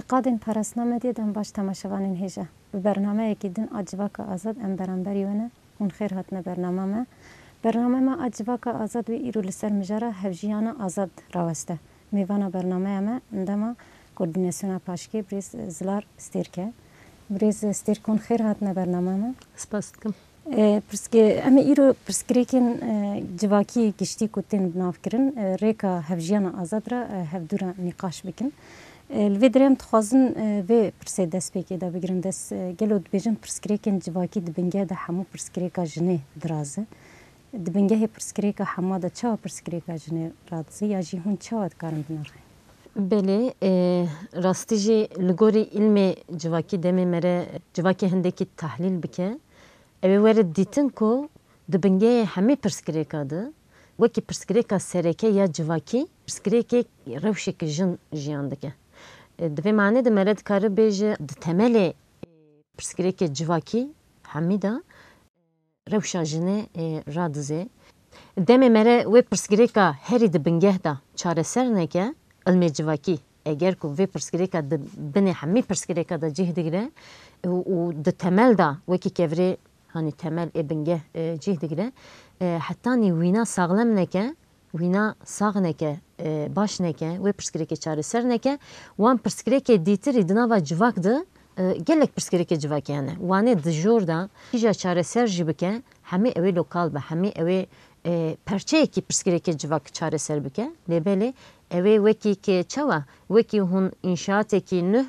قادن پرسنامه دیدم باش تماشاوانین هیجه برنامه یکی دن اجواک آزاد ام برانبری ونه اون خیر هاتنه برنامه ما اجواک آزاد و ایرو لسر مجاره هفجیانا آزاد راوسته میوانا برنامه ما اندما کوردیناسیونا پاشکی بریز زلار ستیرکه بریز ستیرکون خیر هاتنه برنامه ما سپاس دکم پرسکه اما ایرو پرسکریکن جواکی گشتی کتین بناف کرن ریکا هفجیانا آزاد را هفدورا نقاش بکن الفيدريم تخازن في برسي دس بيكي دا بيجرن دس جلود بيجن برسكريكن جواكي دبنجا دا حمو برسكريكا جنيه درازة دبنجا هي برسكريكا حمو دا تشاو برسكريكا جنيه رادزي يا جي هون تشاو دكارن بنرخي بله راستيجي لغوري علمي جواكي دمي مرة جواكي هندكي تحليل بكه اوه ورد ديتن كو دبنجا حمي برسكريكا دا وكي برسكريكا سريكا يا جواكي برسكريكا روشك جن جيان دكه دوی معنی ده مرد کار بیجه ده تمل پرسکریک جواکی حمیدا روشا جنه رادزه دم مره و پرسکریکا هری ده بنگه ده چاره سر نکه علم جواکی اگر کو و پرسکریکا ده بنی حمی پرسکریکا ده جه دیگره و ده تمل ده وکی کفری هانی تمل بنگه جه دیگره حتی نی وینا ساغلم نکه وینا ساغ نکه باش نکه و پرسکریک چاره سر نکه وان پرسکریک دیتری دناوا جواک ده gelek پرسکریک جواکی هنه وانه دجور دا هیجا چاره سر جی بکه همه اوی لوکال به همه اوی پرچه کی پرسکریک جواک چاره سر بکه لبله اوی وکی که چوا وکی هون انشاات کی نه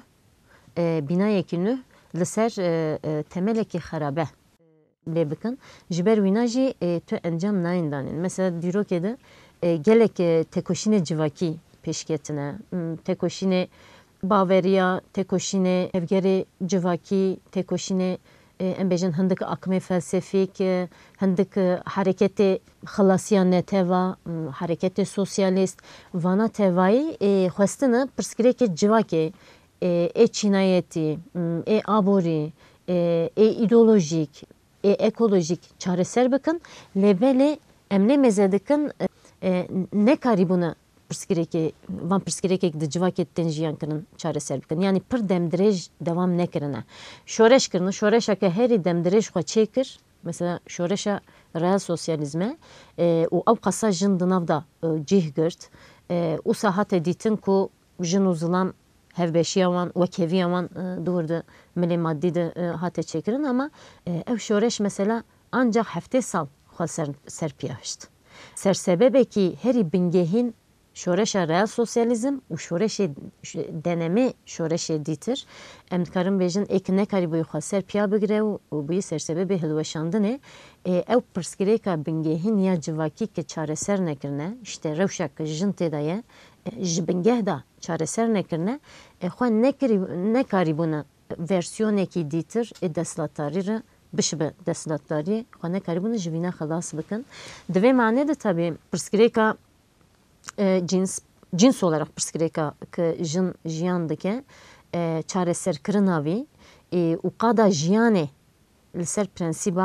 بنای کی نه لسر temel کی خرابه لبکن جبر ویناجی تو انجام نایندانین مثلا دیرو که ده gelek tekoşine civaki peşketine, tekoşine Bavariya, tekoşine evgeri civaki, tekoşine embejin hındık akme felsefik, hındık hareketi xalasiyan teva, hareketi sosyalist, vana tevayı xwestine pırskireke civaki, çinayeti, abori, ideolojik, ekolojik çareser bakın, lebele emne mezedikin ne kari buna pırskireke van pırskireke de civaketten jiyan kırın çareser bikin. Yani pır demdirej devam ne kırına. Şoreş kırını, şoreşa ke heri demdirej xwa çekir. Mesela şoreşa real sosyalizme o av qasa jin dınav da cih girt. O sahat editin ku jin uzulam hevbeşiyavan ve keviyavan doğurdu mili maddi de hate çekirin ama ev şoreş mesela ancak hafte sal xwa serpiyaşt. Sersebebeki heri bingehin şoreşa real sosyalizm u şoreşe deneme şoreşe ditir. Emkarın bejin ekne kari boyu xaser piya bigre u bu sersebebe hilveşandine ev pırskireka bingehin ya civaki ke çareser nekirne işte revşak jin tedaye jibingeh da çareser nekirne xwan ne kari buna versiyoneki ditir deslatari بشبه دستلاتداری خانه کاریبون جوینا خلاص بکن. دوی معنی ده tabi pırskireka cins olarak pırskireka ki jin jiyandaki çareser kırınavi uqada jiyane لسر prensiba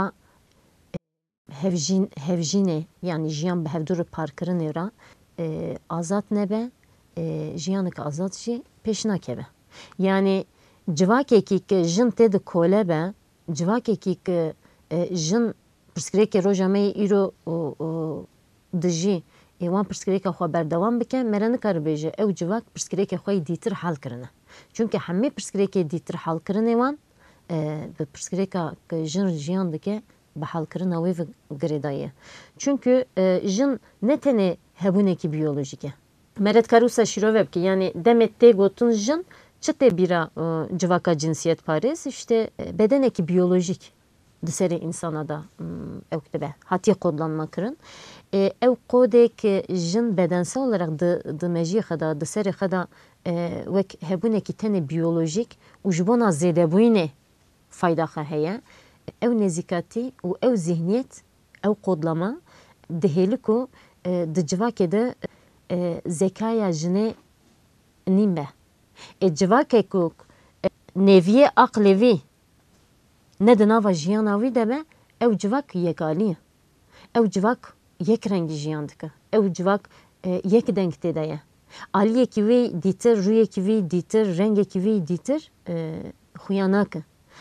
hevjine yani jiyan be hevdur parkırın evra azat nebe jiyanık azat ji peşina kebe. Yani civakeki ki jin tedi kole be civakeki ki jin pırskireke rojame iro diji wan pırskireke xwe berdevam bike mere nikare bêje ew civak pırskireke xwe dîtir hal kirine. Çünkü hemê pırskireke dîtir hal kirinê wan bi pırskireka ki jin jiyan dike bi halkirina wê ve girêdayê. Çünkü jin ne tenê hebûnekî biyolojik e. Meretkar wisa şîrove bike yani demet tê gotin jin çi tê bîra civaka cinsiyet parêz işte bedenekî biyolojik di serê insana da ew dibe hatiye kodlanma kirin. Ew kodek jin bedensel olarak di mejiyê xwe da di serê xwe da wek hebûnekî tenê biyolojik û ji bona zêdebûyînê fayda xwe heye. Ew nezîkatî û ew zihniyet ew kodlama dihêli ku di civakê de zekaya jinê nîm be. Civakê ku neviyê aqlê wî ne di nava jiyana wî de be ew civak yekalî ye. Ew civak yek rengî jiyan dike. Ew civak yek deng tê de ye. Aliyekî wê dîtir, rûyekî wê dîtir, rengekî wê dîtir xuya nake.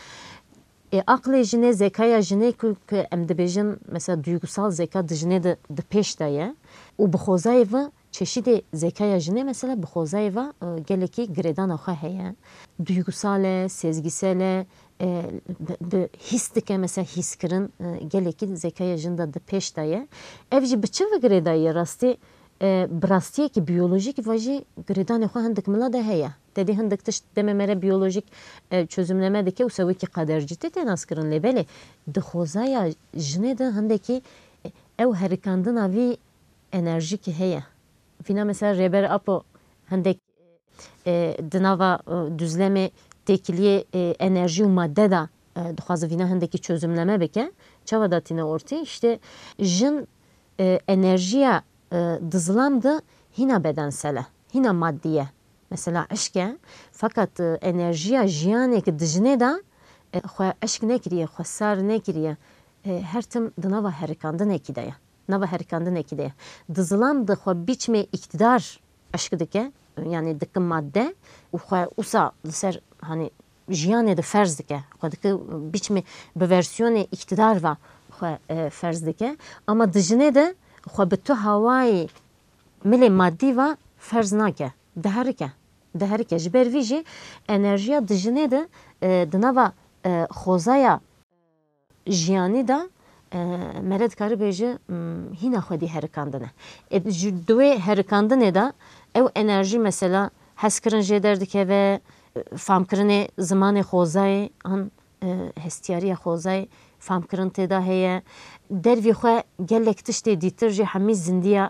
Aqlê jinê, zekaya jinê ku em dibêjin mesela duygusal zeka di jinê de di pêş de ye û bi xwezayê ve çeşidê zekaya jinê mesela bi xwezayê ve gelekî girêdana xwe heye. Duygusal e, sezgisel e, bi hîs dike mesela hîskirin gelekî zekaya jin de di pêş de ye. Ev jî bi çi ve girêda ye rastî bi rastiyekî biyolojik ve jî girêdanê xwe hindik mila de heye. Dedî hindik tişt deme mere biyolojik çözümleme dike û sewekî qedercîtî tê nas kirin lê belê di xwezaya jinê de hindekî ew herikandina vî enerjikî heye. Vîna mesela rêber apo hindek di nava düzlemê têkiliyê enerjî û madde da dixwaze vîna hindekî çözümleme bike. Çawa datîne ortê işte jin enerjiya di zilam de hîna bedensel e, hîna maddî ye. Mesela eşk e fakat enerjiya jiyanekî di jinê de xwe eşk nekiriye, xwe sar nekiriye. Her tim di nava herikandinekî de ye. Nava herikandinekî de ye. Di zilam de xwe biçmê iktidar eşk dike, yani dikin madde û xwe wisa li ser hani jiyanê de ferz dike. Xwe dike biçmê bi versiyonê iktidar ve xwe ferz dike. Ama di jinê de xwe bi tu hawayê milê maddî ve ferz nake. Diherike. Diherike. Ji ber vî jî enerjiya di jinê de di nava xwezaya jiyanî de mere dikare bêje hîna xwedî herikandine. Ji duwê herikandinê de ew enerjî mesela hezkirin jê derdikeve, famkirinê zimanê xwezayê an hestiyariya xwezayê famkirin têda heye. Dervî xwe gelek tiştê dîtir jî hemî zindiya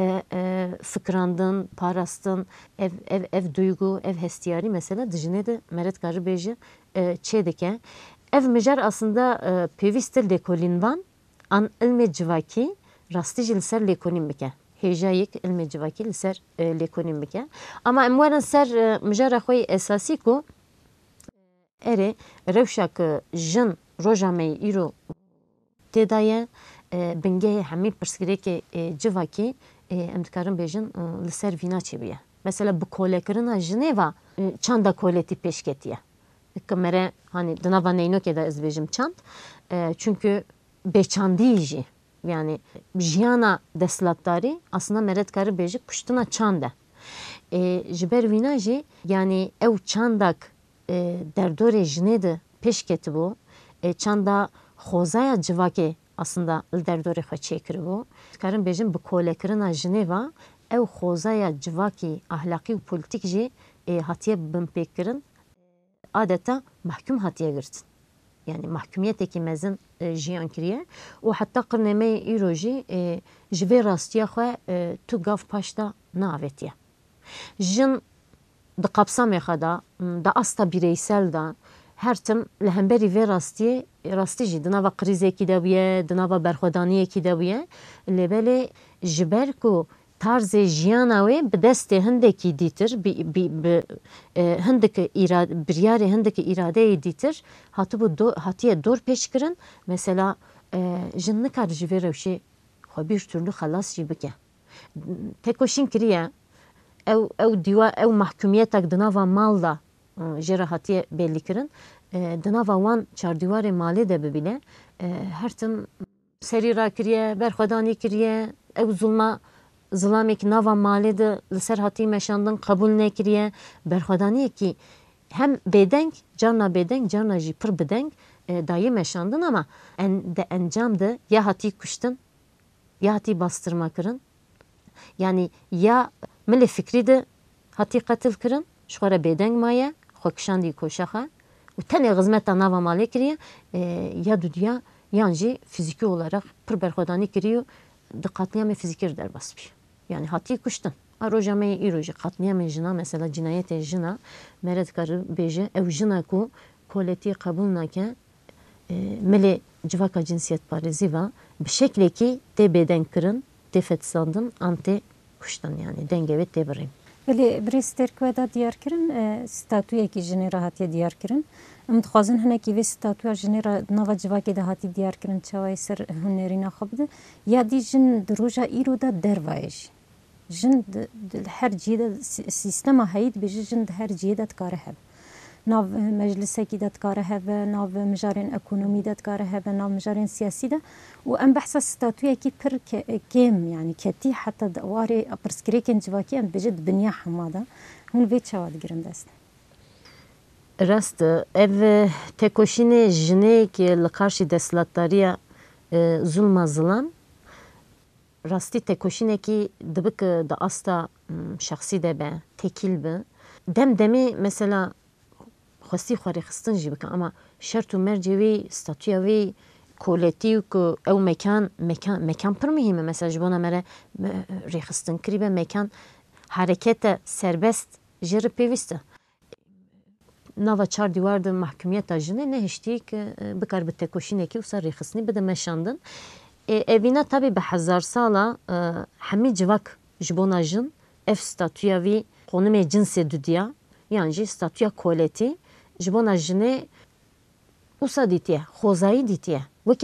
fikrandin, parastin, ev duygu, ev hestiyarî mesela di jinê de mere dikare bêje çê dike. Ev mijar aslında pêwîst e lêkolînvan an ilmê civakî rastî jî li ser lêkolîn bike. Hêjayek ilmê civakî li ser lêkolîn bike. Ama em werin ser mijara xwe esasî ku erê rewşa ku jin roja me îro têda ye bingehê hemî pirsgirêkê civakî em dikarin bêjin li ser vîna çêbûye. Mesela bi kolekirina jinê ve çanda koletî pêşketiye. Ki mere hani di nava neynokê de ez bêjim çand. Çünkü bêçandî jî yani jiyana destlatdarî aslında mere dikare bêje kuştina çand e. Ji ber vîna jî yani ew çandak derdorê jinê de pêşketibû. Çanda xwezaya civakê aslında li derdorê xwe çêkiribû. Dikarin bêjin bi kolekirina jinê ve ew xwezaya civakî ahlakî û polîtîk jî hatiye binpêkirin adeta mahkum hatiye girtin. Yani mahkumiyetekî mezin jiyan kiriye û heta qirnê me îro jî ji vê rastiya xwe tu gav paş da naavêtiye. Jin di qapsamê xwe da, di asta birêysel da her tim li hemberî vê rastiyê rastî jî di nava krîzekî de bûye, di nava berxwedaniyekî de bûye. Lê belê ji ber ku tarzê jiyana wê bi destê hindekî dîtir, hindekî biryarê hindekî îradeyê dîtir, hatiye dor pêşkirin. Mesela jin nikar ji vê rewşê xwe bir türlü xelas jî bike. Tekoşîn kiriye ew mahkumiyetek di nava mal da jê re hatiye bellîkirin. Di nava wan çardîwarê malê de bibîne her tim serî rakiriye, berxwedanî kiriye, ew zulma zilamekî nava malê de li ser hatî meşandin qebûl nekiriye. Berxwedaniyekî hem bêdeng, carna bêdeng, carna jî pir bideng dayê meşandin ama de encam de ya hatî kuştin ya hatî bastırma kirin. Yani ya milê fikrî de hatî qetil kirin, ji xwe re bêdeng maye, xwe kişandî koşaxa û tenê xizmeta nava malê kiriye ya dudiya yan jî fizîkî olarak pir berxwedanî kiriye di qatniyamê fizîkî derbas bî. Yani hatî kuştin. Roja me îro jî qatniyamê jina mesela cinayetê jina mere dikare bêje ew jina ku koletî qebûl nake milê civaka cinsiyetparêzî ve bi şeklekî tê bêdeng kirin, tê fetisandin an tê kuştin yani dengê wê tê birîn. Belê birê stêrk da diyar kirin statûyekî jinê re hatiye diyar kirin. Em dixwazin hinekî vê statûya jinê re nava civakê de hatî diyar kirin çawayê ser hunerîna xwe bide ya dî jin di roja îro de dervayê jî. jin her cihede sistema heyit bêje jin her cihede dikare hebe. Nav meclisekî de dikare hebe, nav mijarên ekonomî de dikare hebe, nav mijarên siyasî de û em behsa statûyekî pir kêm yani ketî heta warê pirsgirêkên civakî em bêje di binya hema de hûn vê çawa digirin dest. Rast ev tekoşînê jinekê li karşî desthilatdariya zulma zilam rastî tekoşînekî dibik di asta şexsî de be tekîl bi dem demê mesela xwestî xwarêxistin jî bike ama şert û mercê wê statûya wê koletî ku ew mekan pir mihîm e mesela ji bona me re rêxistin kirî be mekan harekete serbest jê re pêwîst e. Nava çar dîwar di mahkumiyeta jinê ne hiştîk bikar bi tekoşînekî wisa rêxistinî bide meşandin. Evîna tabi bi hezar sala hemî civak ji bona jin ev statûya wî qonimê cinsê dudiya yan jî statûya koletî ji bona jinê wisa dîtiye xwezayî dîtiye wekî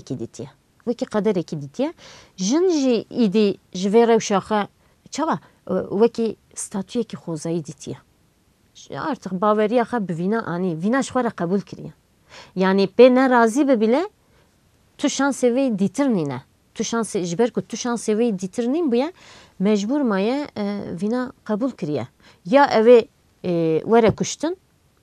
qederekî dîtiye jin jî îdî ji vê rewşa xwe çawa wekî statûyekî xwezayî dîtiye. Artık baveriya xwe bi vîna anî vîna ji xwe re qebûl kiriye. Yani pê nerazî bi bile tu şansê wê dîtirnîne. Tu şansê ji ber ku tu şansê wê dîtirnîn bûye mecbûr maye vîna qebûl kiriye. Ya ew ê were kuştin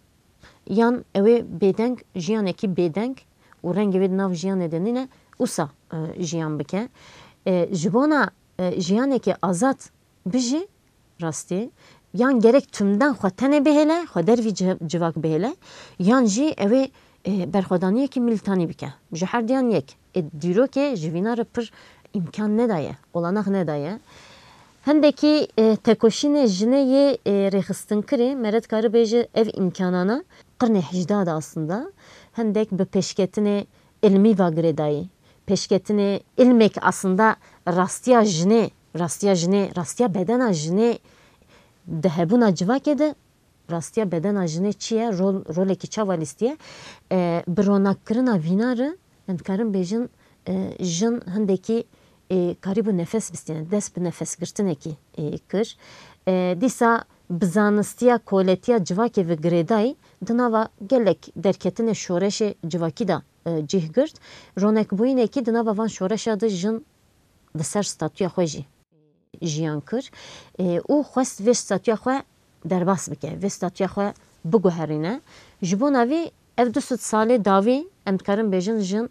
yan ew ê bêdeng jiyanekî bêdeng û rengê wê di nav jiyanê de nîne wisa jiyan bike. Ji bona jiyanekî azad bijî rastî yan gerek tümden xwe tenê bihêle xwe dervî civak bihêle yan jî ew ê berxwedaniyekî milîtanî bike. Ji her diyan yek. Dîrokê ji vîna re pir imkan nedaye, olanak nedaye. Hindekî tekoşînê jinê yê rêxistin kirê me re dikare bêje ev imkanana qirnê hejda de aslında hindek bi pêşketinê ilmî va girêdayî. Pêşketinê ilmek aslında rastiya jinê, rastiya bedena jinê di hebûna civakê de rastiya bedena jinê çi ye rolekî çawa lîstiye bi ronakkirina vîna re em dikarin bêjin jin hindekî karî bi nefes bistîne dest bi nefesgirtinekî kir. Dîsa bi zanistiya koletiya civakê ve girêdayî di nava gelek derketinê şoreşê civakî da cih girt ronekbûyînekî di nava van şoreşa de jin di ser statûya xwe jî jiyan kir û xwest vê statûya xwe derbas bike vê statûya xwe biguherîne. Ji bona vê ev 200 salê dawî em dikarin bêjin jin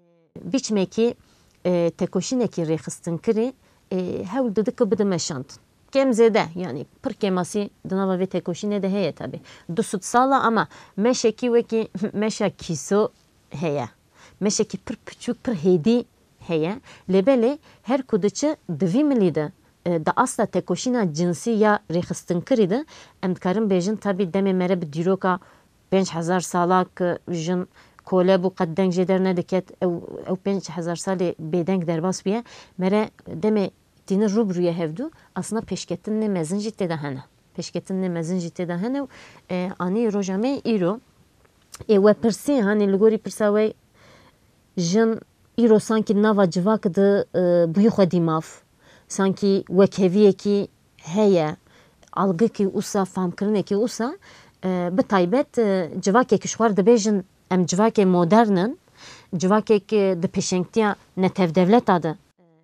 biçmekî tekoşînekî rêxistin kirê hewl didi ku bide meşandin. Kêm zêde yani pir kêmasî di nava vê tekoşînê de heye tabi 200 sala ama meşekî wekî meşa kîso heye. Meşekî pir piçûk pir hêdî heye. Lêbelê her ku diçe di vî milî de da asla tekoşîna cinsî ya rêxistin kirî de em dikarin bêjin tabi demê me re bi dîroka 5000 sala ki jin kole bû qet deng jê derneδιket ew 5000 salê bêdeng derbas bûye me re demê tîne rûbrûyê hevdû aslında pêşketinê mezin jî têde hene. Pêşketinê mezin jî têde hene û anî roja me îro we pirsî hani li gorî pirsa we jin îro sankî nava civak di bûyî xwe dîmav sankî wekheviyekî heye algikî wisa famkirinekî wisa bi taybet civakekî ji xwar dibêjin em civakê modernin civakek di pêşengtiya netevdevleta de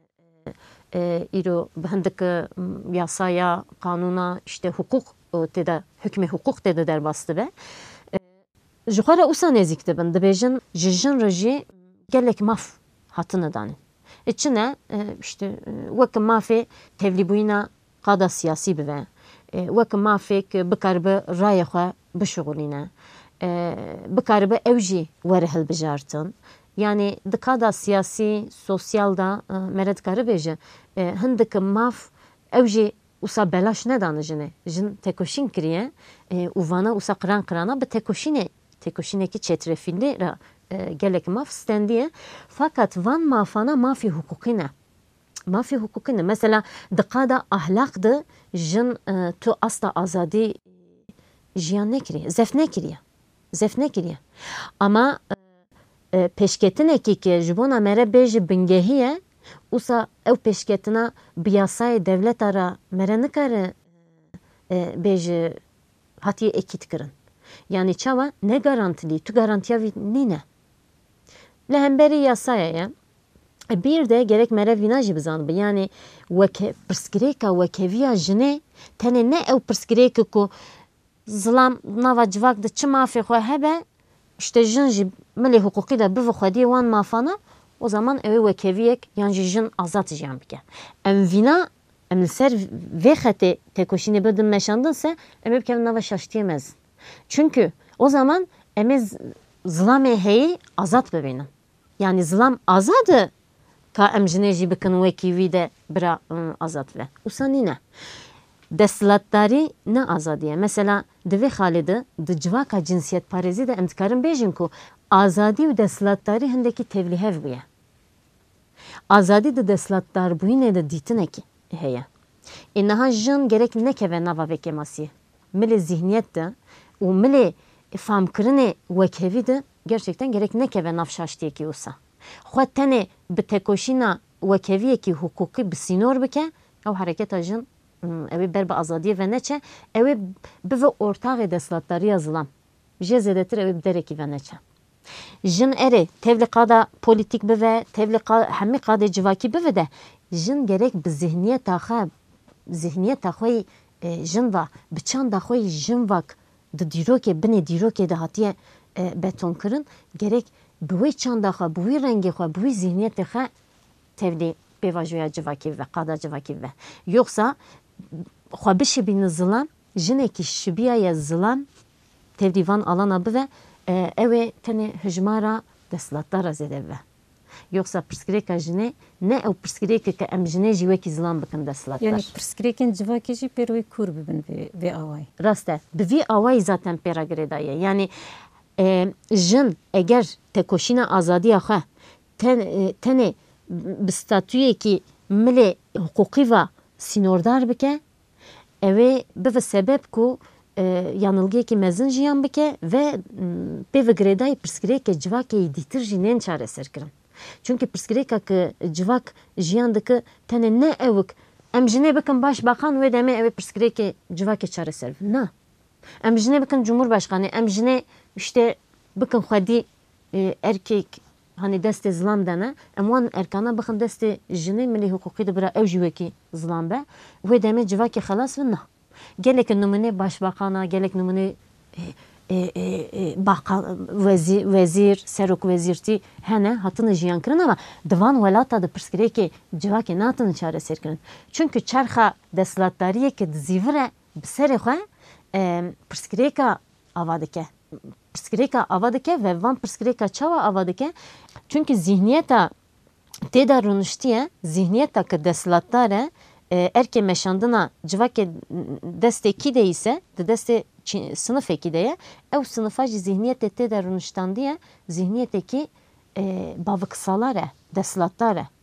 îro bi hindik yasaya kanûna işte hukuk têde hükmê hukuk têde derbas dibe ji xwe re wisa nêzik dibin dibêjin ji jin re jî gelek maf hatine danîn. Çi ne işte wek mafê tevlîbûyîna qada siyasî bibe wek mafêk bikaribe rayê xwe bişuxulîne bikaribe ew jî were hilbijartin. Yani di qada siyasî sosyal da me re dikare bêje hindik maf ew jî wisa belaş nedane jinê jin tekoşîn kiriye û vana wisa qirana bi tekoşînekî çetrefîlî re gelek maf stendiye fakat van mafana mafî hukukî ne. Mafî hukukî ne. Mesela di qada ahlak de jin tu asla azadî jiyan nekiriye zef nekiriye. Ama pêşketinekî ki ji bona me re bêje bingehiye Usa ev peşketina biyasayı devlet ara mere nikare bej hatiye ekit kirin. Yani çava ne garantili, tu garantiya nine. Lehemberi yasaya ya. Bir de gerek mere vinajı bizanı. Yani prskreka vekeviya jine tene ne ev prskreka ku zlam nava civak da çi mafi xwe hebe işte jin jî milê hukukî de bive xwediyê wan mafana o zaman ew wekeviyek yan jî jin azad jiyan bike. Em vîna em li ser vê xetê têkoşînê bidin meşandinse em ê bikevin nava şaştiyê mezin. Çünkü o zaman em ê zilamê heyî azad bibînin. Yani zilam azadı ka em jinê jî bikin wekî wî de bira azad ve. Wisa nîne. Desthilatdarî ne azadiye. Mesela divê xalê de di civaka cinsiyetparêzî de em dikarin bêjin ku azadî û desthilatdarî hindekî tevlîhev bûye. Azadî di desthilatdarbûyînê de dîtinekî heye. Niha jin gerek nekeve nava vekê masiyê. Milê zihniyet de û milê famkirinê wekevî de gerçekten gerek nekeve nav şaştiyekî wisa. Xwe tenê bi tekoşîna wekeviyekî hukukî bi sînor bike ew hereketa jin ew ber bi azadiye ve neçe ew bive ortağı desthilatdariya zilam. Jê zêdetir ew bi derekî ve neçe. Jin erê tevlî qada polîtîk bive, tevlî hemî qadê civakî bive de jin gerek bi zihniyeta xwe jin va bi çanda xwe jin vak di dîrokê binê dîrokê de hatiye betonkirin gerek bi wê çanda xwe, bi wê rengê xwe, bi wê zihniyetê xwe tevlî pêvajoya civakî ve qada civakî ve. Yoksa xwe bişibînin zilam jinekî şibiyaya zilam tevlî van alana bive ew ê tenê hijmara desthilatdara zêde bibe. Yoksa pirsgirêka jinê ne ew pirsgirêkê ke em jinê jî wekî zilam bikin desthilatdar. Yani pirsgirêkên civakê jî pêr wê kûr bibin vê awayî. Rast e. Bi vî awayî zaten pêra girêdaye. Yani jin eger tekoşîna azadiya xwe tenê bi statûyekî milê hukukî ve sînordar bike ew ê bive sebep ku yanılgıyekî mezin jiyan bike ve pê girêdayî pirsgirêkê civakê dîtir jî nên çareser kirin. Çünkü pirsgirêka ki civak jiyan dike tenê ne ewik em jinê bikin başbakan wê demê ew ê pirsgirêkê civakê çareser bibin. Na. Em jinê bikin cumhurbaşkanı, em jinê işte bikin xwedî erkek hani destê zilam dene, em wan erkana bixin destê jinê milî hukukî de bira ew jî wekî zilam be, wê demê civakê xelas bin na. Gelek numune başbakana, gelek numune vezîr, serok vezîrtî hene hatine jiyan kirin ama divan welata de pirsgirêkê civakê natine çareser kirin. Çünkü çerxa desthilatdariyekê dizîvire bi serê xwe pirsgirêka ava dike. Pirsgirêka ava dike ve van pirsgirêka çawa ava dike. Çünkü zihniyeta têda rûniştiye, zihniyeta ki desthilatdar e erkê meşandina civakê destê kî de ise di destê sınıfekî de ye ew sınıfa jî zihniyetê têda rûniştandiye zihniyetekî baviksalar e, desthilatdar e.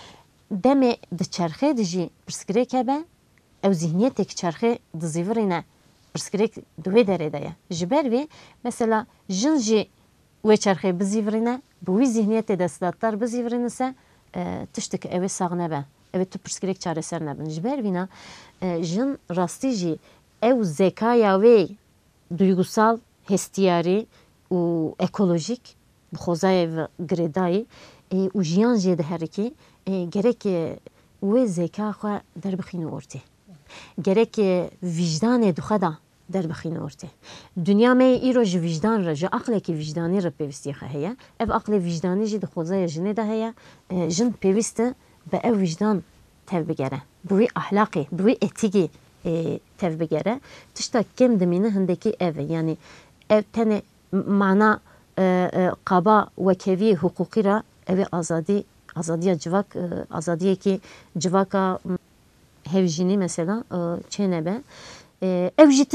Demê di çerxê de jî pirsgirêk hebe ew zihniyetekî çerxê dizîvirîne pirsgirêk di wê derê de ye. Ji ber vê mesela jin jî wê çerxê bizîvirîne bi wî zihniyetê desthilatdar bizîvirînise tiştekî ew ê sağ nebe. Evet tu pirsgirêk çareser nebin. Ji ber vîna jin rastî jî ew zekaya wê duygusal, hestiyarî û ekolojik bi xwezayê ve girêdayî û jiyan jê diherikî gerek wê zeka xwe derbixîne ortê. Gerek vicdanê dixwe da derbixîne ortê. Dünya me îro ji vicdan re, ji aqlekî vicdanî re pêwîstiyê xwe heye. Ev aqlê vicdanî jî di xwezaya jinê de heye. Jin pêwîst e bi ev vicdan tev bigere. Bu wî ahlakê, bu wî etikî tev bigere. Tişta kem dimîne hindekî ev e. Yani ev tenê mana qaba wekeviyê hukukî ra ev ê azadiya civak, azadiyekî civaka hevjînî mesela çênebe. Ev jî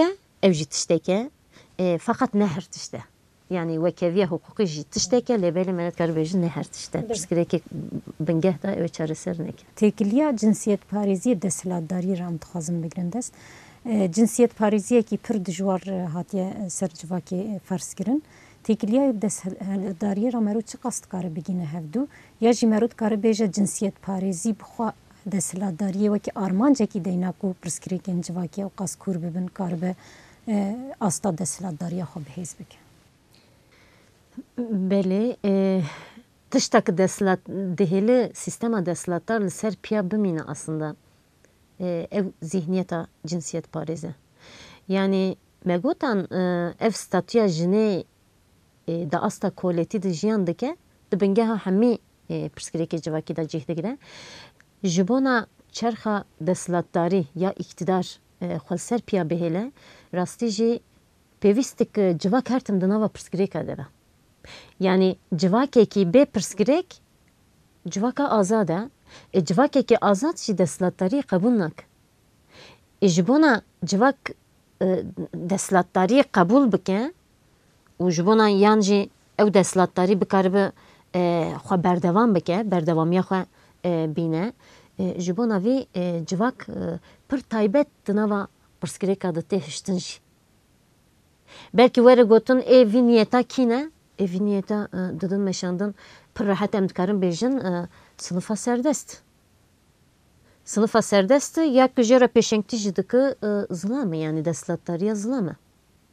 tişteke, fakat ne her tişte. Yani wekeviye hukukî jî tişteke lêbelê me dikare bêjin ne her tişte. Pirsgirêkê bingeh da ew çareser neke. Têkiliya cinsiyetparêziyê desthilatdarî re em dixwazin bigirin dest. Cinsiyetparêziyekî pir dijwar hatiye ser civakê ferz kirin. تکلیه دستهلداری را مرود چه قصد کاره بگینه هفدو یا جی مرود کاره بیجه جنسیت پارێزی بخوا دستهلداری وکی آرمانجه کی دینا کو پرسکریکن جواکی و قصد کور ببن کاره به استا دستهلداری خو بهیز بکن. بله tiştek deslat deheli sistema deslatlar li ser piya bimîne aslında ev zihniyeta cinsiyet parêze. Yani me gotan ev statûya jinê da asta koletî di jiyan dike di bingeha hemî pirsgirêkê civakî de cih digire. Ji bona çerxa deslatdarî ya iktidar xwe ser piya bihêle rastî jî pêwîst civak her tim di nava pirsgirêka de be. Yani civakekî bê pirsgirêk civaka azad e. Civakekî azad jî deslatdariyê qebûl nake. Ji bona civak deslatdariyê qebûl bike û ji bona yan jî ew deslatdarî bikaribe xwe berdevam bike, berdewamiya xwe bîne. Ji bona vê civak pir taybet di nava pirsgirêka de tê hiştin jî. Belkî were gotin vî niyeta kî ne? Evî niyeta didin meşandin pir rehet em dikarin bêjin sınıfa serdest. Sınıfa serdest ya ku jê re pêşengtî jî dike zilam e yani deslatdariya zilam e.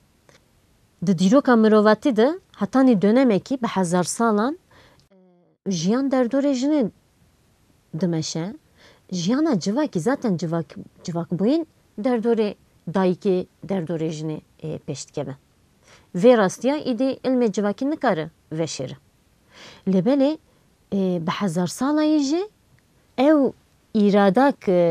Di dîroka mirovatî de hetanî dönemekî bi hezar salan jiyan derdorê jinê dimeşe. Jiyana civakî zaten civak bûyîn derdorê dayîkê derdorê jinê pêş dikeve. Vê rastiya îdî ilmê civakî nikare veşêre. Lêbelê bi hezar salayê jî ew îradak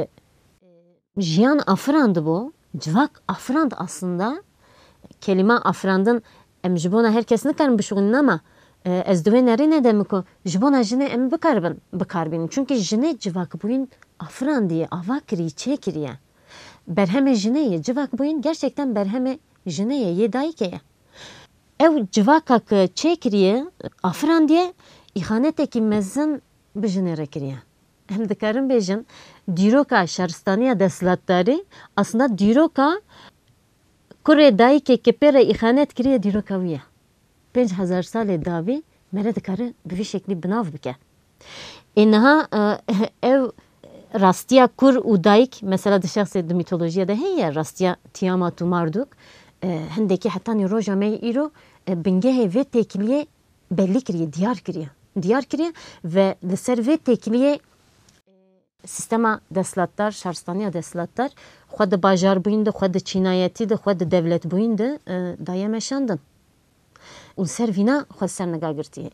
jiyan afirandibû, civak afirand aslında kelime afirandin em ji bona herkes nikarin bişûnin ama ez divê nerîne de ku ji bona jinê em bikarbînin. Çünkü jinê civak bûyîn afirandiye, ava kiriye, çê kiriye. Berhemê jinê ye, civak bûyîn gerçekten berhemê jinê ye, yê dayîkê ye. Ew civakak çê kiriye, afirandiye îxanetekî mezin bi jinê re kiriye. Em dikarin bêjin dîroka şaristaniya deslatdarî aslında dîroka kurê dayîkekê pê re îxanet kiriye dîroka wî ye. 5000 salê davî mere dikare bi vî şeklî binav bike. Niha ew rastiya kur û dayîk mesela di şexsê di mîtolojiya de heye rastiya Tiamat û Marduk hindekî hetanî roja me îro bingehê vê têkiliyê bellî kiriye, diyar kiriye ve li ser vê têkiliyê sistema deslatdar, şaristaniya deslatdar xwe di bajarbûyîn de, xwe di çînayetî de, xwe di devletbûyîn de daye meşandin. û ser vîna xwe ser nigagirtiye.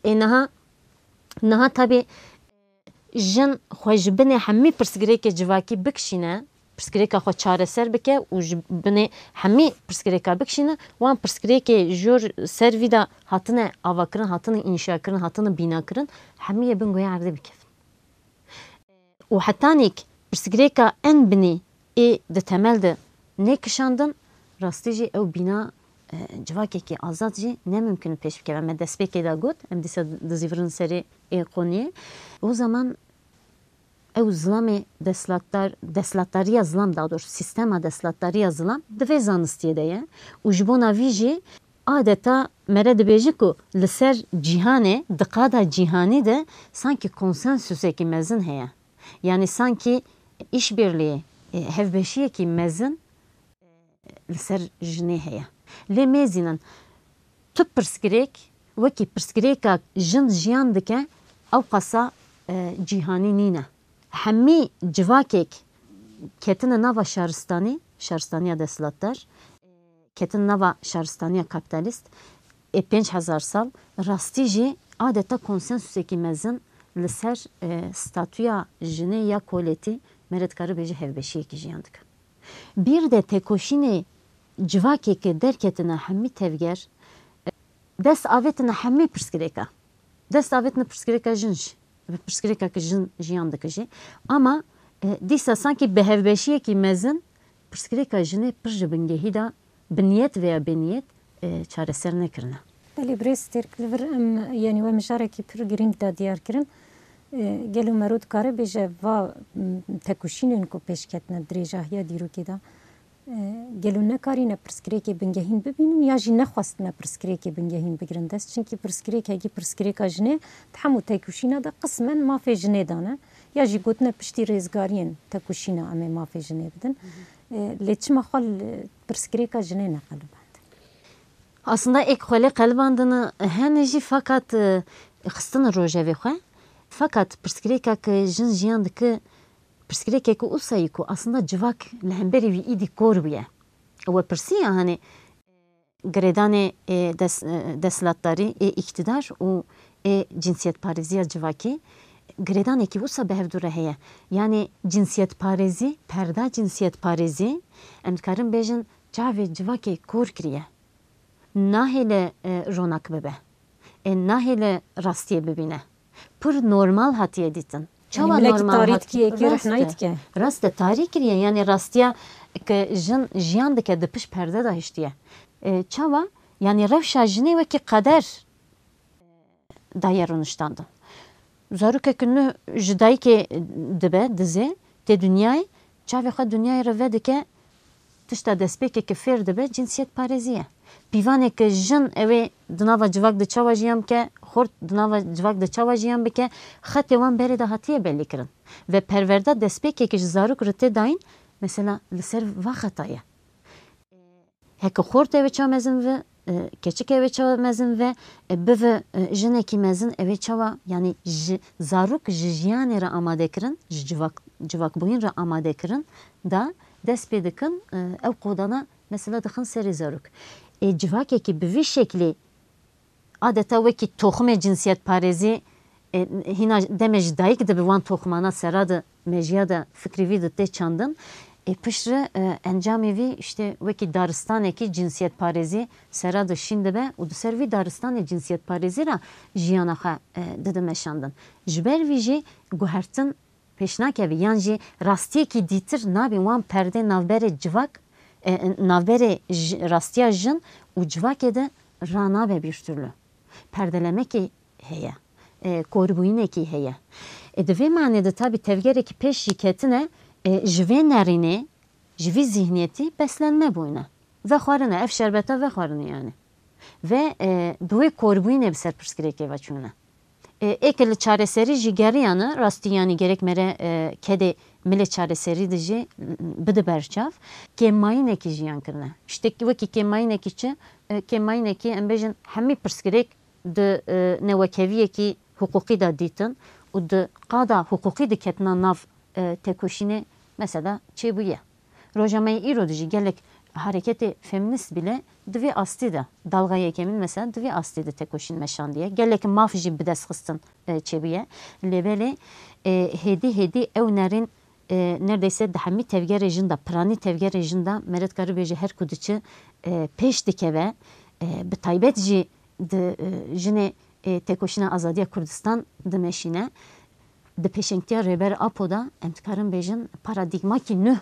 Niha tabi jin xwe ji binê hemî pirsgirêkê civakî bikişîne, pirsgirêka xwe çareser bike û ji binê hemî pirsgirêka bikişîne, wan pirsgirêkê jor ser vî de hatine avakirin, hatine înşakirin, hatine bînakirin, hemî yê bin goya erdê bikevin. û hetanîk pirsgirêka en binê ê di temel de nekişandin, rastî jî ew bîna civakekî azad jî nemimkin pêş bikeve. Me destpêkê de got, em dîsa dizîvirin serê qoniyê. O zaman ew zilamê deslatdariya zilam daha doğrusu sistema deslatdariya zilam di vê zanistiyê de ye. û ji bona vî jî adeta mere dibêje ku li ser cîhanê di qada cîhanî de sanki konsensusekî mezin heye. Yani sanki işbirliği, hevbeşiyekî mezin li ser jinê heye. Lê mêzînin tu pirsgirêk wekî pirsgirêka jin jiyan dike ew qasa cîhanî nîne. Hemî civakek ketine nava şaristaniya deslatdar, ketine nava şaristaniya kapitalist 5000 sal rastî jî adeta konsensusekî mezin li ser statûya jinê ya koletî mere dikare bêje hevbeşiyekî jiyan dike. Bir de tekoşînê civakekê derketine hemî tevger dest avêtine hemî pirsgirêka. Dest avêtine pirsgirêka jin jî. Pirsgirêka jin jiyan dike jî. Ama dîsa sanki bi hevbeşiyekî mezin pirsgirêka jinê pir ji bingehî de bi niyet veya bêniyet çareser nekirine. Belê birêz têrkirivir em yani we mijarekî pir girîng de diyar kirin. Gelo merû dikare bêje va tekoşînên ku pêşketine dirêjahiya dîrokê de gelû nekarîne pirsgirêkê bingehîn bibînin ya jî nexwastine pirsgirêkê bingehîn bigirin dest çünkü pirsgirêkekî pirsgirêka jinê di hemû tekuşîna de qismen mafê jinê dane ya jî gotine piştî rêzgariyên tekuşîna em ê mafê jinê bidin lê çima xwe pirsgirêka jinê neqeliband. Aslında ek xwelê qelibandine hene jî fakat xistin rojevê xwe fakat pirsgirêkek jin jiyan dike pirsgirêkek wisa ku aslında civak li hemberî wî îdî kor bûye. We pirsiya hani girêdanê desthilatdarî îktidar û cinsiyetparêziya civakî girêdanekî wisa bi hev dû re heye. Yani cinsiyetparêzî, perda cinsiyetparêzî em dikarin bêjin çavê civakê kor kiriye. Nahêle ronak bibe. Nahêle rastiyê bibîne. Pir normal hatiye dîtin. Çawa normal hatiye rast tarî kiriye yani rastiya ke jin jiyan dike di piş perde da hiştiye. Çawa yani rewşa jinê wekî qeder daye rûniştandin. Zarokek nû ji dayîkê dibe dizê tê dunyayê çavê xwe dunyayê re vedike tişta destpêkeke fêr dibe cinsiyetparêzî ye. Pîvaneke jin ew ê di nava civak di çawa jiyan bike, xort di nava civak di çawa jiyan bike, xetê wan berê de hatiye belî kirin. Ve perverda destpêkekê ji zarok re tê dayîn, mesela li ser va xeta ye. Heke xort ew ê çawa mezin ve, keçik ew ê çawa mezin ve, bive jinekî mezin ew ê çawa yani ji zarok ji jiyanê re amade kirin, ji civakbûyîn re amade kirin da dest pê dikin ew qodana mesela dixin serê zarok. Civakekî bi vî şeklî adeta wekî toxumê cinsiyetparêzî hîna deme ji dayîk dibe wan toxumana sera de mejiya de fikrî wî de tê çandin piştre encamê wî işte wekî daristanekî cinsiyetparêzî sera de şîn dibe û di ser vî daristanê cinsiyetparêzî ra jiyana xwe didimeşandin. Ji ber vî jî guhertin pêş nakeve yan jî rastiyekî dîtir nabî wan perdê navberê civak navberê rastiya jin û civakê de ranabe bir türlü. Perdelemekî heye. Korbûyînekî heye. Di vê manê de tabi tevgerekî pêş jî ketine ji vê nerînê ji vî zihniyetî beslenme bûyne. Ve xwarine ev şerbeta ve xwarine yani. Ve bi wê korbûyînê bi ser pirsgirêkê ve çûne. Êkê li çareserî jî geriyane rastî yani gerek mere kedê milê çareserî de jî bide berçav kêmayînekî jiyan kirine. İşte wekî kêmayînekî çi? Kêmayînekî em bêjin hemî pirsgirêk di newekeviyekî hukukî da dîtin û di qada hukukî diketina nav tekoşînê mesela çêbûye. Rojnameya îro de jî gelek hareketê feminist bile di vê astî de dalgayeke min mesela di vê astî de tekoşîn meşandiye. Gelek mav jî bi dest xistin çêbûye. Lêbelê hêdî ew nerin neredeyse di hemî tevgerê jin da piranî tevgerê jin da me re dikare bêje her ku diçi pêş dikeve bi taybet jî di jinê tekoşîna azadiya Kurdistan dimeşîne di pêşengtiya rêber Apo da em dikarin bêjin paradigmakî nû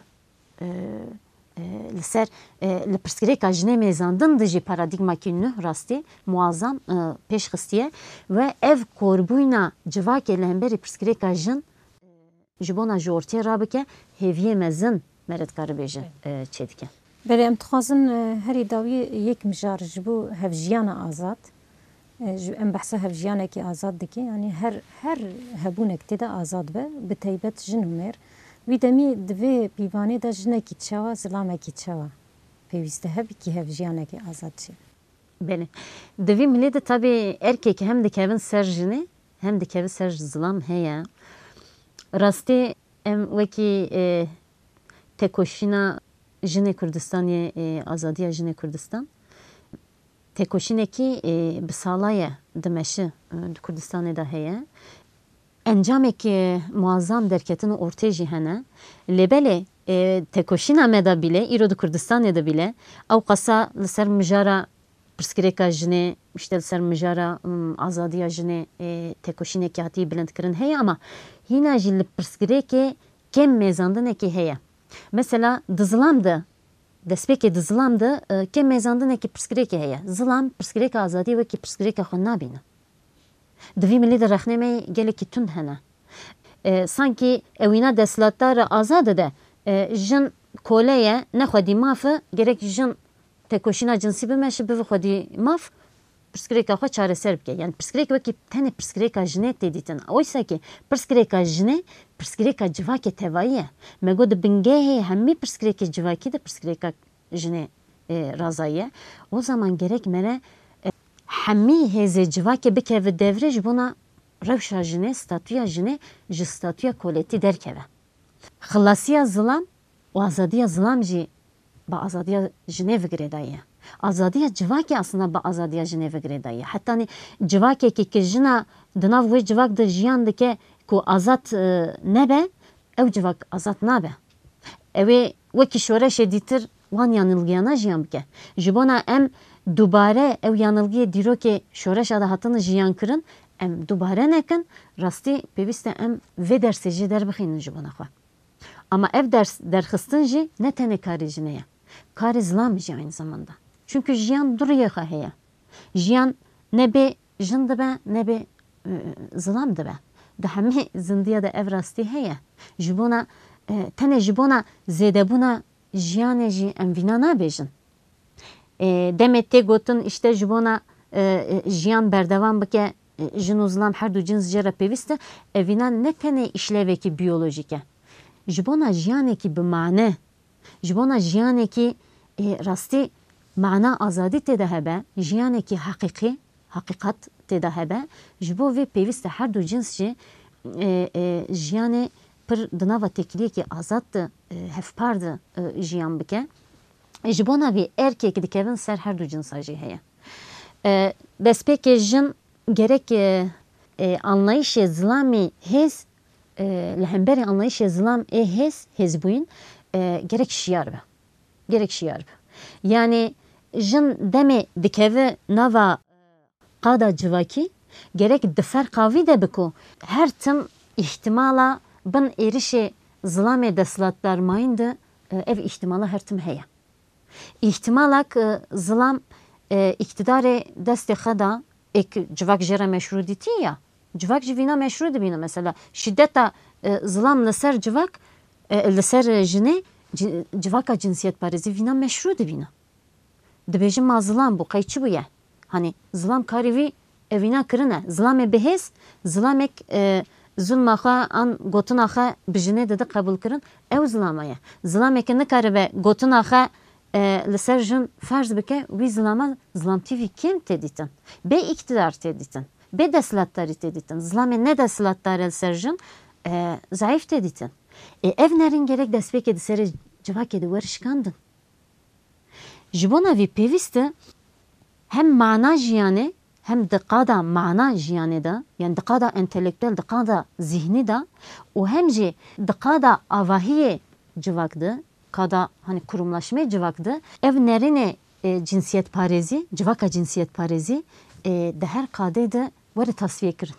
li ser li pirsgirêka jinê mêzandin de jî paradigmakî nû rastî muazzam pêş xistiye ve ev korbûyna civakê li hemberî pirsgirêka jin ji bona ji ortaya rabike hêviyê mezin me re dikare bêje çê dike. Belê em dixwazin herî dawî yek mijar ji bo hevjiyana azad em behsa hevjiyanekî azad dike yani her hebûnek tê de azad be bi taybet jin û mêr wî demî di vê pîvanê de jinekî çawa zilamekî çawa pêwîst e hevkî hevjiyanekî azad çê. Belê. Di vî milê de tabii erkek hem dikevin ser jinê hem dikevin ser zilam heye. Rastî em wekî tekoşîna jinê Kurdistanê azadiya jinê Kurdistan tekoşînekî bi salaye dimeşi di Kurdistanê de heye. Encamekî muazzam derketini ortaya jî hene. Lêbelê tekoşîna me de bile îro di Kurdistanê de bile ew qesa li ser mijara pirsgirêka jinê işte li ser mijara azadiya jinê tekoşînekî hatiye bilindkirin heye ama hîna jî li pirsgirêkê kêm mêzandinekî heye. Mesela di zilam de destpêkê di zilam de kêm mêzandinekî pirsgirêkê heye. Zilam pirsgirêka azadî wekî pirsgirêka xwe nabîne. Di vî milê de rexnêmeyê gelekî tund hene. Sankî ewîna desthilatdara azad de jin koleye ne xwedî mafı gerek jin tekoşîna cinsî bimeşi bivi xwedî maf pirsgirêka xwe çareser bike. Yani pirsgirêk wekî tenê pirsgirêka jinê tê dîtin. Oysa ki pirsgirêka jinê pirsgirêka civakê tevayî ye. Me got di bingehê hemî pirsgirêkê civakî de pirsgirêka jinê razayî ye. O zaman gerek mere hemî hêzê civakê bikeve devrê ji bona rewşa jinê, statuya jinê ji statuya koletî derkeve. Xilasiya zilam û azadiya zilam jî bi azadiya jinê vigirê daye. Azadiya civakê aslında bi azadiya jinê vigirê daye. Hettanî civakekî ki jina di nav wê civak de jiyan dike ku azad nebe, ew civak azad nabe. Ew ê wekî şoreşê dîtir wan yanılgiyana jiyan bike. Ji bona em dubare ew yanılgiyê dîrokê şoreşa da hatine jiyan kirin, em dubare nekin, rastî pêwîst e em vê dersê jî derbixînin ji bona xwe. Ama ev ders derxistin jî ne tenê karê jinê ye. Karê zilam jî aynı zamanda. Çünkü jiyan duriyê xwe heye. Jiyan ne bê jin dibe ne bê zilam dibe. Di hemî zindiya de ev rastî heye. Ji bona tenê ji bona zêdebûna jiyanê jî em vîna nabêjin. Demê tê gotin işte ji bona jiyan berdevam bike jin û zilam her du cins jê re pêwîst e, ev vîna ne tenê işlevekî biyolojîk e. Ji bona jiyanekî bi mane, ji bona jiyanekî rastî mana azadî têde hebe, jiyanekî heqîqî, heqîqat têde hebe, ji bo vê pêwîst e her du cins jî jiyanê pir di nava têkiliyekî azad de hevpar de jiyan bike. Ji bona vê erkek dikevin ser her du cinsa jî heye. Destpêkê jin gerek anlayışê zilamê hêz li hemberî anlayışê zilam ê hêzbûyîn gerek şiyar be. Gerek şiyar be. Yani jin demê dikeve nava qada civakî gerek di ferqa de biku her tim ihtimala bin êrişê zilamê desthilatdarmayîn de ev ihtimala her tim heye. İhtimalak zilam iktidarê destê xwe da ek civak jê re meşru dîtî ya, civak jî vîna meşru dibîne. Mesela şiddeta zilam li ser civak li ser jinê civaka cinsiyetparêzî vîna meşru dibîne. Dibêjin ma zilam bû qey çi bûye? Hani zilam karî vî ev vîna kirine. Zilamê bihêz, zilamek zulma xwe an gotina xwe bi jinê de qebûl kirin, ew zilama ye. Zilamekî nikaribe gotina xwe li ser jin ferz bike, wî zilama zilamtîvî kêm tê dîtin. Bê iktidar tê dîtin. Bê desthilatdarî tê dîtin. Zilamê ne desthilatdar li ser jin zayıf tê dîtin. Ev nerin gerek destpêkê di serê civakê de werişkandin. Ji bona vî pêwîst e hem mana jiyanê hem di qada mana jiyanê de, yani di qada entelektüel, di qada zihnî de û hem jî di qada avahiyê civak de, qada hani kurumlaşmê civak de, ev nerinê cinsiyetparêzî, civaka cinsiyetparêzî di her qadê de were tasfiye kirin.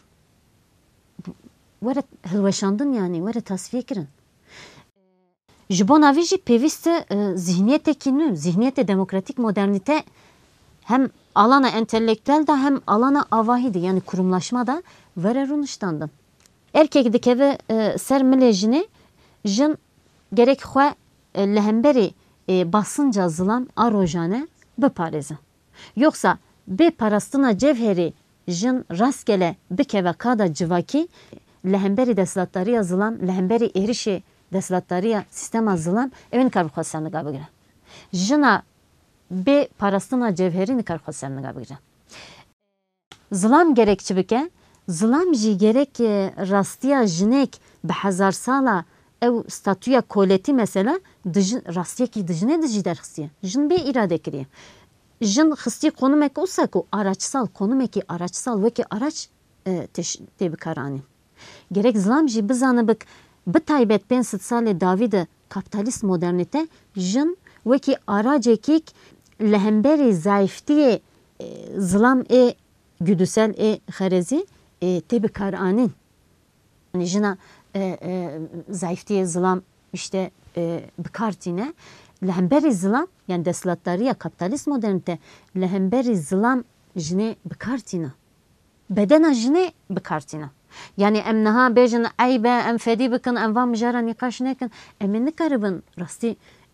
Were hilweşandin yani, were tasfiye kirin. Ji bona vî jî pêwîst e zihniyetekî nû, zihniyetê demokratik modernîte hem alana entelektüel de hem alana avahî de, yani kurumlaşma da were rûniştandin. Erkek dikeve ser milê jinê, jin gerek xwe li hemberî basınca zilam a rojane biparêzin. Yoksa bê parastina cevherî jin rastgele bikeve qada civakî li hemberî desthilatdariya zilam, li hemberî êrişê desthilatdariya sistema zilam ev nikar bi xwe serniga bigire. Jina bê parastina cevherî nikar xwe serniga bigire. Zilam gerek çi bike? Zilam jî gerek rastiya jinek bi hezar sala ew statuya koletî mesela rastiyekî di jinê de jî derxistiye. Jin bê îrade kiriye. Jin xistiye konumek olsa ku araçsal, konumekî araçsal wekî araç tê bikaranî. Gerek zilam jî bizanibik bi taybet 500 salê davî de kapitalîst modernîte jin wekî aracekîk li hemberî zayıftiyê zilam ê güdüsel ê xerezî tê bikaranîn. Yani jina zayıftiyê zilam işte bikartîne li hemberî zilam, yani desthilatdariya kapitalîst modernîte li hemberî zilam jinê bikartîne. Bedena jinê bikartîne. Yani em niha bêjin eybe, em fedî bikin, em van mijara nîqaş nekin, em ê nikaribin rastî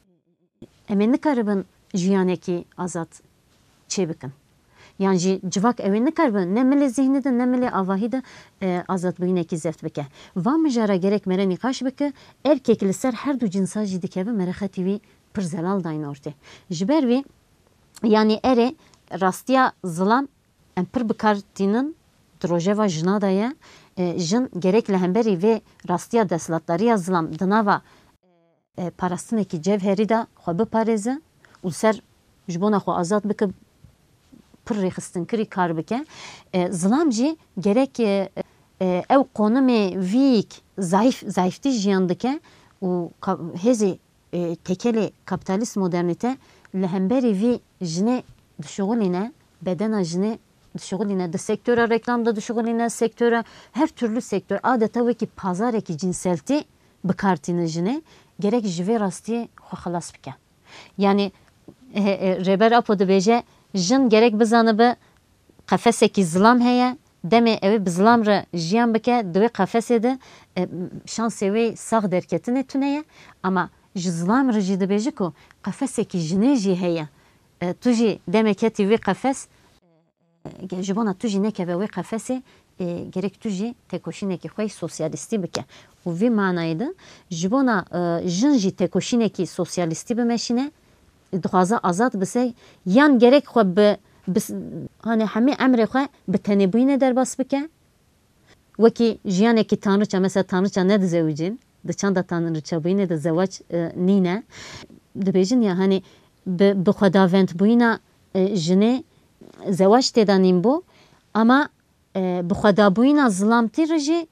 emin nikaribin jiyanekî azad çê bikin. Yani jî civak ew ê nikaribin ne milê zihnî de ne milê avahî de azadbûyînekî zeft bike. Van mijara gerek mere nîqaş bike, erkek li ser her du cinsa jî dikeve mere xetî wî pir zelal dayîn ortê. Ji ber wî yani erê rastiya zilam em pir bikartînin di rojeva jina de ye. Jin gerek li hemberî vê rastiya desthilatdariya zilam di nava parastinekî cevherî de xwe biparêze û ser ji bona xwe azad bike pir rêxistinkirî kar bike. Zilam jî gerek ew qonumê vîyîk zayıftî jiyan dike û hêzê tekelê kapitalîst modernîte li hemberî vî jinê dişuxulîne, bedena jinê dişuxulîne, di sektöra reklam da dişuxulîne, sektöra her türlü sektör adeta wekî pazarekî cinseltî bikartîne jinê gerek ji vê rastiyê xwe xelas bike. Yani rêber Apo dibêje jin gerek bizanibe qefesekî zilam heye, demê ew ê bi zilam re jiyan bike, di wê qefesê de şansê wê sax derketinê tune ye. Ama ji zilam re jî dibêje ku qefesekî jinê jî heye. Tu jî demê ketî wê qefes, ji bona tu jî nekeve wê qefesê, gerek tu jî tekoşînekî xwe sosyalîstî bike. û vî manayê de ji bona jin jî tekoşînekî sosyalîstî bimeşîne, dixwaze azad bise, yan gerek xwe bi hani hemî emrê xwe bi tenêbûyînê derbas bike. Wekî jiyanekî tanrıça, mesela tanrıça ne dizewicin, di çanda tanrıçabûyînê de zewac nîne. Dibêjin ya hani bi xwedavendbûyîna jinê zewac têda nînbû, ama bi xwedabûyîna zilamtî re jî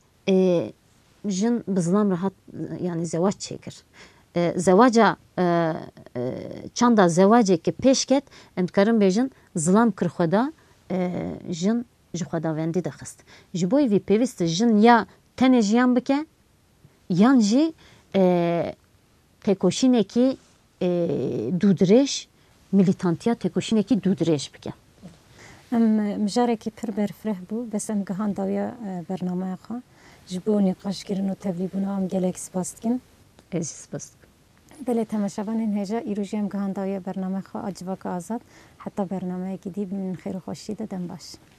jin bi zilam re hat yani zewac çêkir. Zewaca çanda zewacekî pêş ket, em dikarin bêjin zilam kir xweda, jin ji xwedawendî dixist. Ji bo vî pêwîst e jin ya tenê jiyan bike, yan jî tekoşînekî dûdirêj, milîtantiya tekoşînekî dûdirêj bike. Em mijarekî pir berfireh bû, bes em gihan dawiya bernameya xwe. Ji bo nîqaşkirin û tevlîbûna em gelek spas dikin. Ez jî spas dikim. Belê temaşevanên hêja îro jî em gihan dawiya bernameya xwe a Civaka Azad, heta bernameyekî dî min xêr û xweşî de dem baş.